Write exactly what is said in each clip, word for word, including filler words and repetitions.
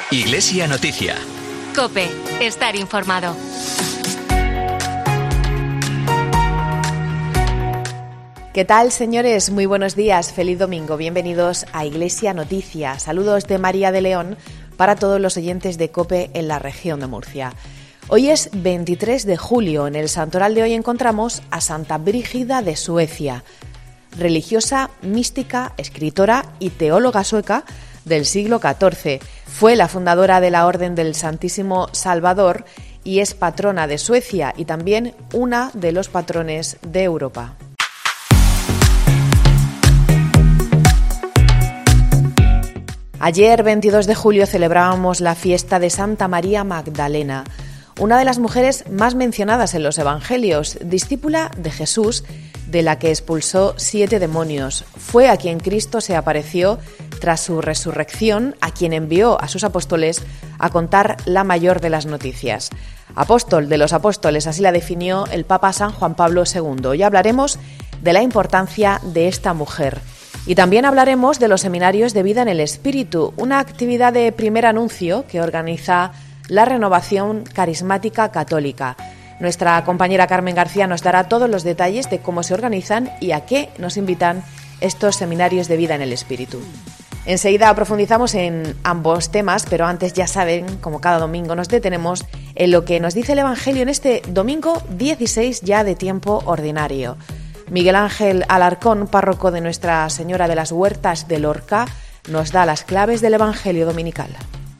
Iglesia Noticia. COPE. Estar informado. ¿Qué tal, señores? Muy buenos días. Feliz domingo. Bienvenidos a Iglesia Noticia. Saludos de María de León para todos los oyentes de COPE en la región de Murcia. Hoy es veintitrés de julio. En el santoral de hoy encontramos a Santa Brígida de Suecia, religiosa, mística, escritora y teóloga sueca del siglo catorce. Fue la fundadora de la Orden del Santísimo Salvador y es patrona de Suecia y también una de los patrones de Europa. Ayer, veintidós de julio, celebrábamos la fiesta de Santa María Magdalena, una de las mujeres más mencionadas en los Evangelios, discípula de Jesús, de la que expulsó siete demonios. Fue a quien Cristo se apareció tras su resurrección, a quien envió a sus apóstoles a contar la mayor de las noticias. Apóstol de los apóstoles, así la definió el Papa San Juan Pablo segundo. Hoy hablaremos de la importancia de esta mujer. Y también hablaremos de los seminarios de vida en el Espíritu, una actividad de primer anuncio que organiza la Renovación Carismática Católica. Nuestra compañera Carmen García nos dará todos los detalles de cómo se organizan y a qué nos invitan estos seminarios de vida en el Espíritu. Enseguida profundizamos en ambos temas, pero antes, ya saben, como cada domingo, nos detenemos en lo que nos dice el Evangelio en este domingo dieciséis ya de tiempo ordinario. Miguel Ángel Alarcón, párroco de Nuestra Señora de las Huertas de Lorca, nos da las claves del Evangelio dominical.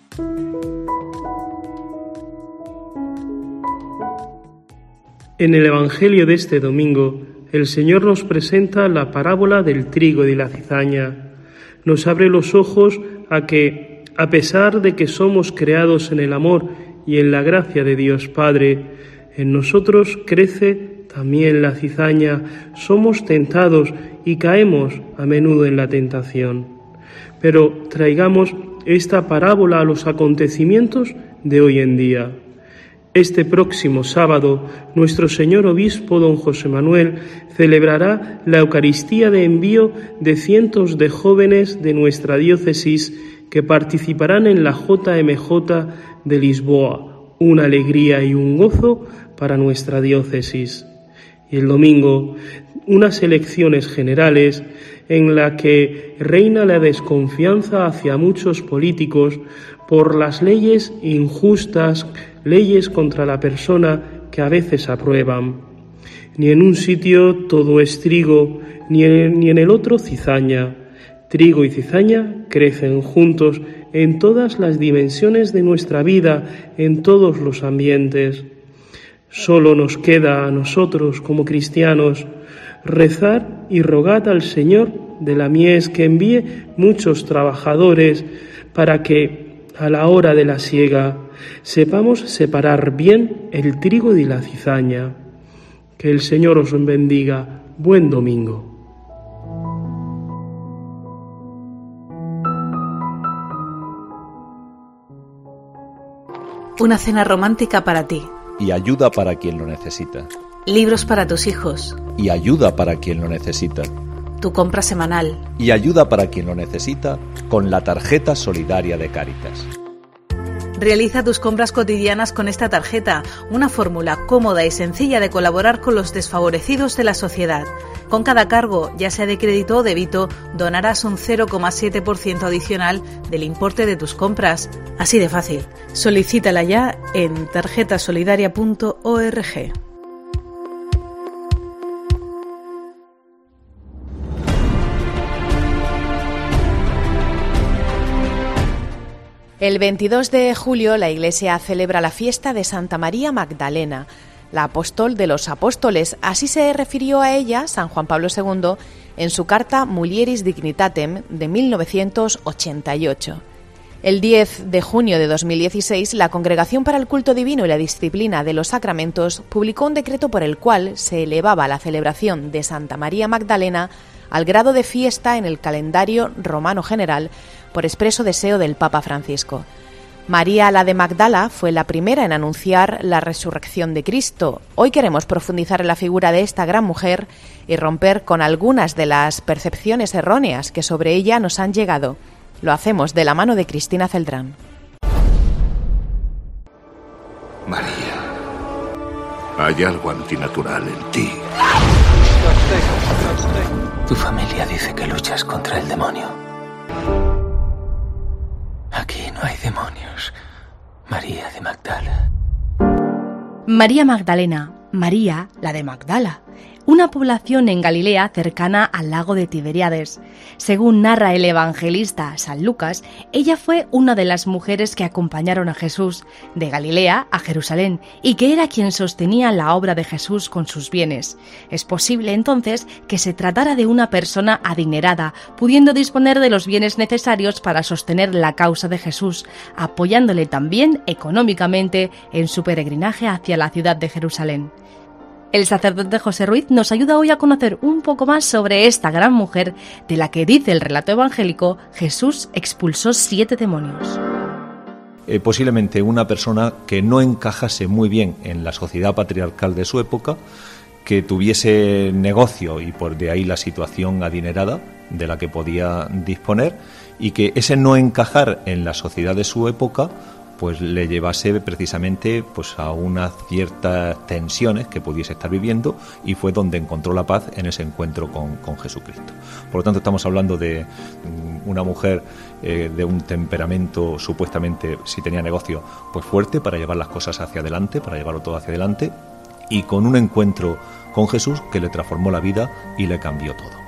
En el Evangelio de este domingo, el Señor nos presenta la parábola del trigo y la cizaña. Nos abre los ojos a que, a pesar de que somos creados en el amor y en la gracia de Dios Padre, en nosotros crece también la cizaña, somos tentados y caemos a menudo en la tentación. Pero traigamos esta parábola a los acontecimientos de hoy en día. Este próximo sábado, nuestro señor obispo don José Manuel celebrará la Eucaristía de envío de cientos de jóvenes de nuestra diócesis que participarán en la J M J de Lisboa, una alegría y un gozo para nuestra diócesis. Y el domingo, unas elecciones generales en la que reina la desconfianza hacia muchos políticos por las leyes injustas, leyes contra la persona que a veces aprueban. Ni en un sitio todo es trigo, ni en, ni en el otro cizaña. Trigo y cizaña crecen juntos en todas las dimensiones de nuestra vida, en todos los ambientes. Solo nos queda a nosotros, como cristianos, rezar y rogar al Señor de la mies que envíe muchos trabajadores para que, a la hora de la siega, sepamos separar bien el trigo de la cizaña. Que el Señor os bendiga. Buen domingo. Una cena romántica para ti. Y ayuda para quien lo necesita. Libros para tus hijos. Y ayuda para quien lo necesita. Tu compra semanal. Y ayuda para quien lo necesita con la tarjeta solidaria de Cáritas. Realiza tus compras cotidianas con esta tarjeta, una fórmula cómoda y sencilla de colaborar con los desfavorecidos de la sociedad. Con cada cargo, ya sea de crédito o débito, donarás un cero coma siete por ciento adicional del importe de tus compras. Así de fácil. Solicítala ya en tarjeta solidaria punto org. El veintidós de julio la Iglesia celebra la fiesta de Santa María Magdalena, la apóstol de los apóstoles. Así se refirió a ella San Juan Pablo segundo en su carta Mulieris Dignitatem de mil novecientos ochenta y ocho. El diez de junio de dos mil dieciséis, la Congregación para el Culto Divino y la Disciplina de los Sacramentos publicó un decreto por el cual se elevaba la celebración de Santa María Magdalena al grado de fiesta en el calendario romano general por expreso deseo del Papa Francisco. María la de Magdala fue la primera en anunciar la resurrección de Cristo. Hoy queremos profundizar en la figura de esta gran mujer y romper con algunas de las percepciones erróneas que sobre ella nos han llegado. Lo hacemos de la mano de Cristina Celdrán. María, hay algo antinatural en ti. Tu familia dice que luchas contra el demonio. Aquí no hay demonios. María de Magdala. María Magdalena, María, la de Magdala, una población en Galilea cercana al lago de Tiberíades. Según narra el evangelista San Lucas, ella fue una de las mujeres que acompañaron a Jesús de Galilea a Jerusalén y que era quien sostenía la obra de Jesús con sus bienes. Es posible entonces que se tratara de una persona adinerada, pudiendo disponer de los bienes necesarios para sostener la causa de Jesús, apoyándole también económicamente en su peregrinaje hacia la ciudad de Jerusalén. El sacerdote José Ruiz nos ayuda hoy a conocer un poco más sobre esta gran mujer de la que dice el relato evangélico Jesús expulsó siete demonios. Eh, posiblemente una persona que no encajase muy bien en la sociedad patriarcal de su época, que tuviese negocio y por de ahí la situación adinerada de la que podía disponer, y que ese no encajar en la sociedad de su época pues le llevase precisamente pues a unas ciertas tensiones que pudiese estar viviendo, y fue donde encontró la paz en ese encuentro con, con Jesucristo. Por lo tanto, estamos hablando de una mujer eh, de un temperamento supuestamente, si tenía negocio, pues fuerte para llevar las cosas hacia adelante, para llevarlo todo hacia adelante, y con un encuentro con Jesús que le transformó la vida y le cambió todo.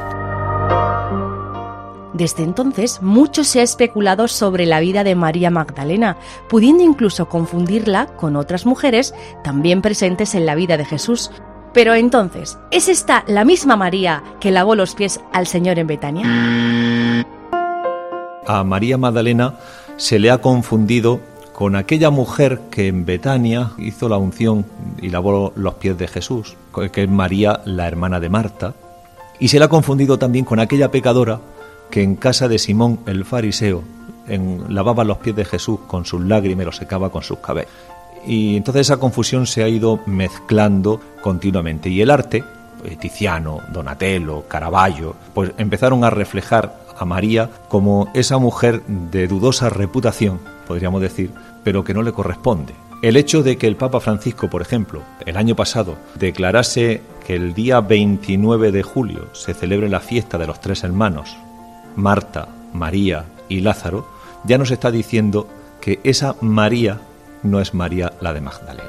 Desde entonces, mucho se ha especulado sobre la vida de María Magdalena, pudiendo incluso confundirla con otras mujeres también presentes en la vida de Jesús. Pero entonces, ¿es esta la misma María que lavó los pies al Señor en Betania? A María Magdalena se le ha confundido con aquella mujer que en Betania hizo la unción y lavó los pies de Jesús, que es María, la hermana de Marta, y se le ha confundido también con aquella pecadora que en casa de Simón el fariseo en, lavaba los pies de Jesús con sus lágrimas y los secaba con sus cabellos. Y entonces esa confusión se ha ido mezclando continuamente. Y el arte, Tiziano, Donatello, Caravaggio, pues empezaron a reflejar a María como esa mujer de dudosa reputación, podríamos decir, pero que no le corresponde. El hecho de que el Papa Francisco, por ejemplo, el año pasado, declarase que el día veintinueve de julio se celebre la fiesta de los tres hermanos, Marta, María y Lázaro, ya nos está diciendo que esa María no es María la de Magdalena.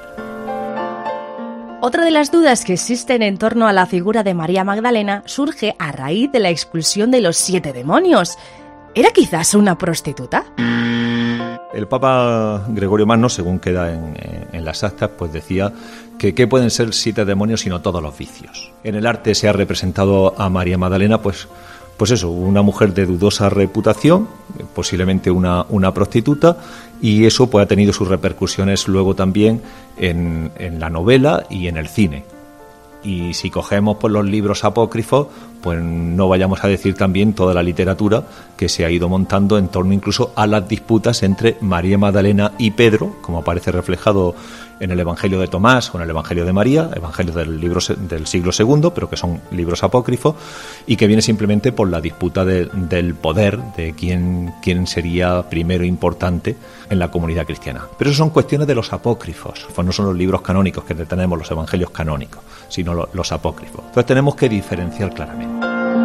Otra de las dudas que existen en torno a la figura de María Magdalena surge a raíz de la expulsión de los siete demonios. ¿Era quizás una prostituta? El Papa Gregorio Magno, según queda en, en las actas, pues decía que qué pueden ser siete demonios sino todos los vicios. En el arte se ha representado a María Magdalena, pues Pues eso, una mujer de dudosa reputación, posiblemente una, una prostituta, y eso pues ha tenido sus repercusiones luego también en, en la novela y en el cine. Y si cogemos pues los libros apócrifos, pues no vayamos a decir también toda la literatura que se ha ido montando en torno incluso a las disputas entre María Magdalena y Pedro, como aparece reflejado en el Evangelio de Tomás o en el Evangelio de María, evangelios del, libro, del siglo segundo, pero que son libros apócrifos, y que viene simplemente por la disputa de, del poder, de quién, quién sería primero importante en la comunidad cristiana. Pero eso son cuestiones de los apócrifos, pues no son los libros canónicos que tenemos, los evangelios canónicos, sino los, los apócrifos. Entonces tenemos que diferenciar claramente.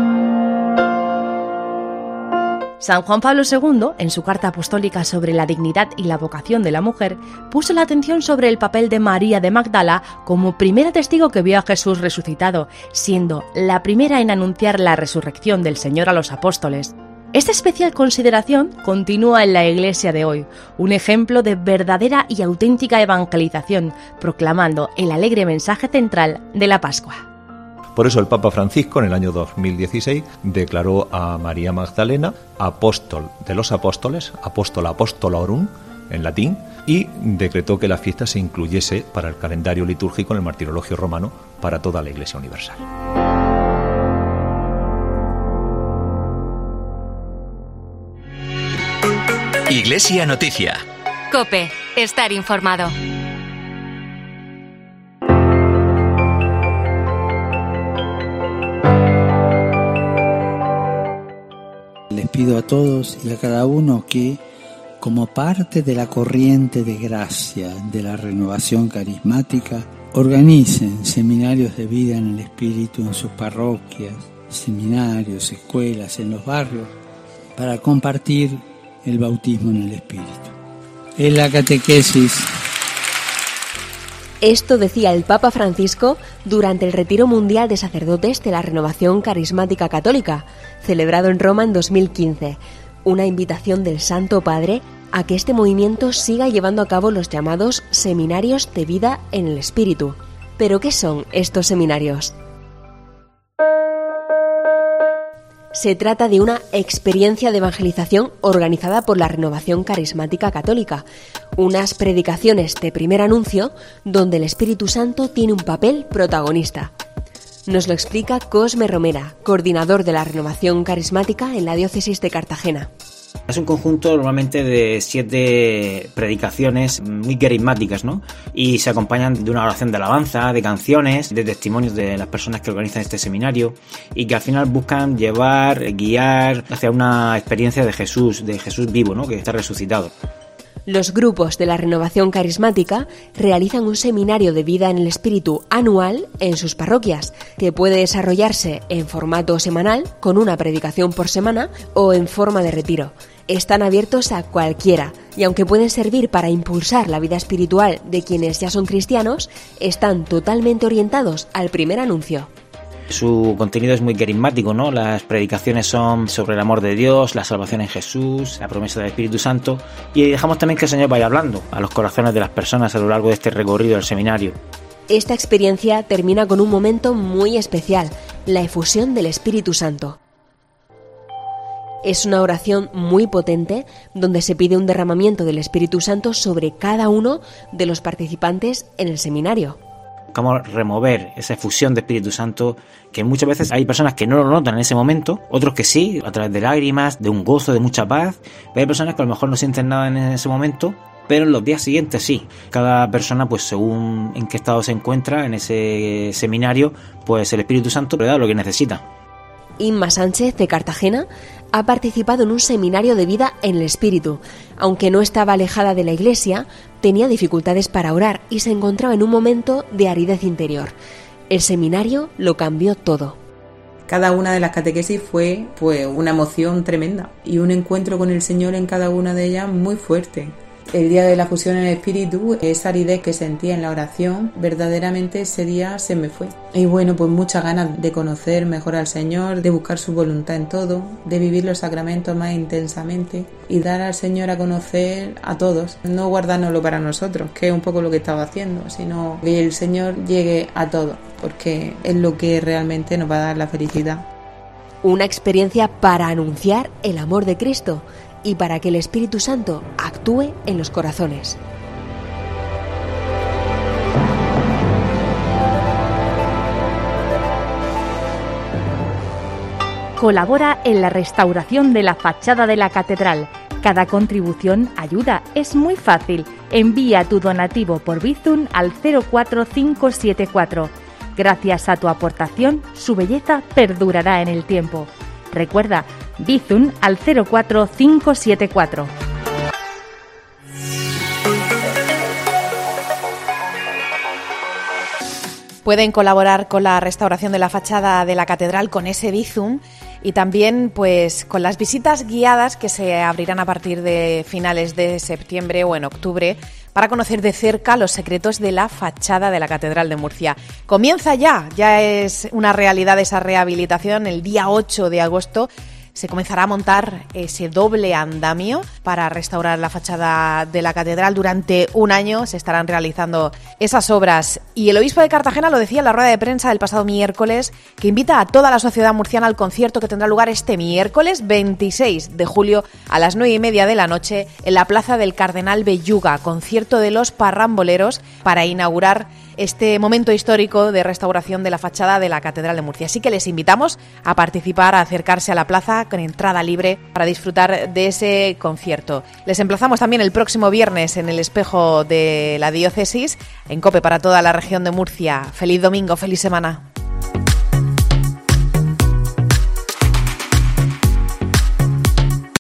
San Juan Pablo segundo, en su carta apostólica sobre la dignidad y la vocación de la mujer, puso la atención sobre el papel de María de Magdala como primera testigo que vio a Jesús resucitado, siendo la primera en anunciar la resurrección del Señor a los apóstoles. Esta especial consideración continúa en la Iglesia de hoy, un ejemplo de verdadera y auténtica evangelización, proclamando el alegre mensaje central de la Pascua. Por eso el Papa Francisco, en el año dos mil dieciséis, declaró a María Magdalena apóstol de los apóstoles, apóstol apostolorum, en latín, y decretó que la fiesta se incluyese para el calendario litúrgico en el martirologio romano para toda la Iglesia universal. Iglesia Noticia. COPE. Estar informado. Les pido a todos y a cada uno que como parte de la corriente de gracia de la renovación carismática, organicen seminarios de vida en el Espíritu en sus parroquias, seminarios, escuelas, en los barrios, para compartir el bautismo en el Espíritu. En la catequesis. Esto decía el Papa Francisco durante el Retiro Mundial de Sacerdotes de la Renovación Carismática Católica, celebrado en Roma en dos mil quince, una invitación del Santo Padre a que este movimiento siga llevando a cabo los llamados seminarios de vida en el Espíritu. ¿Pero qué son estos seminarios? Se trata de una experiencia de evangelización organizada por la Renovación Carismática Católica, unas predicaciones de primer anuncio donde el Espíritu Santo tiene un papel protagonista. Nos lo explica Cosme Romera, coordinador de la Renovación Carismática en la Diócesis de Cartagena. Es un conjunto normalmente de siete predicaciones muy carismáticas, ¿no? Y se acompañan de una oración de alabanza, de canciones, de testimonios de las personas que organizan este seminario y que al final buscan llevar, guiar hacia una experiencia de Jesús, de Jesús vivo, ¿no? Que está resucitado. Los grupos de la Renovación Carismática realizan un seminario de vida en el Espíritu anual en sus parroquias, que puede desarrollarse en formato semanal, con una predicación por semana, o en forma de retiro. Están abiertos a cualquiera, y aunque pueden servir para impulsar la vida espiritual de quienes ya son cristianos, están totalmente orientados al primer anuncio. Su contenido es muy carismático, ¿no? Las predicaciones son sobre el amor de Dios, la salvación en Jesús, la promesa del Espíritu Santo, y dejamos también que el Señor vaya hablando a los corazones de las personas a lo largo de este recorrido del seminario. Esta experiencia termina con un momento muy especial, la efusión del Espíritu Santo. Es una oración muy potente donde se pide un derramamiento del Espíritu Santo sobre cada uno de los participantes en el seminario. Cómo remover esa efusión de Espíritu Santo, que muchas veces hay personas que no lo notan en ese momento, otros que sí, a través de lágrimas, de un gozo, de mucha paz, pero hay personas que a lo mejor no sienten nada en ese momento, pero en los días siguientes sí. Cada persona, pues según en qué estado se encuentra en ese seminario, pues el Espíritu Santo le da lo que necesita. Inma Sánchez, de Cartagena, ha participado en un seminario de vida en el Espíritu. Aunque no estaba alejada de la Iglesia, tenía dificultades para orar y se encontraba en un momento de aridez interior. El seminario lo cambió todo. Cada una de las catequesis fue pues una emoción tremenda y un encuentro con el Señor en cada una de ellas muy fuerte. El día de la fusión en el Espíritu, esa aridez que sentía en la oración, verdaderamente ese día se me fue. Y bueno, pues muchas ganas de conocer mejor al Señor, de buscar su voluntad en todo, de vivir los sacramentos más intensamente y dar al Señor a conocer a todos. No guardárnoslo para nosotros, que es un poco lo que estaba haciendo, sino que el Señor llegue a todos, porque es lo que realmente nos va a dar la felicidad. Una experiencia para anunciar el amor de Cristo y para que el Espíritu Santo actúe en los corazones. Colabora en la restauración de la fachada de la catedral. Cada contribución ayuda, es muy fácil. Envía tu donativo por Bizum al cero cuatro cinco siete cuatro. Gracias a tu aportación, su belleza perdurará en el tiempo. Recuerda, Bizum al cero cuatro cinco siete cuatro. Pueden colaborar con la restauración de la fachada de la catedral con ese Bizum y también pues con las visitas guiadas que se abrirán a partir de finales de septiembre o en octubre para conocer de cerca los secretos de la fachada de la Catedral de Murcia. Comienza ya, ya es una realidad esa rehabilitación. El día ocho de agosto se comenzará a montar ese doble andamio para restaurar la fachada de la catedral. Durante un año se estarán realizando esas obras. Y el obispo de Cartagena lo decía en la rueda de prensa del pasado miércoles, que invita a toda la sociedad murciana al concierto que tendrá lugar este miércoles veintiséis de julio a las nueve y media de la noche en la Plaza del Cardenal Belluga, concierto de los Parramboleros para inaugurar este momento histórico de restauración de la fachada de la Catedral de Murcia. Así que les invitamos a participar, a acercarse a la plaza con entrada libre para disfrutar de ese concierto. Les emplazamos también el próximo viernes en el Espejo de la Diócesis, en COPE para toda la región de Murcia. Feliz domingo, feliz semana.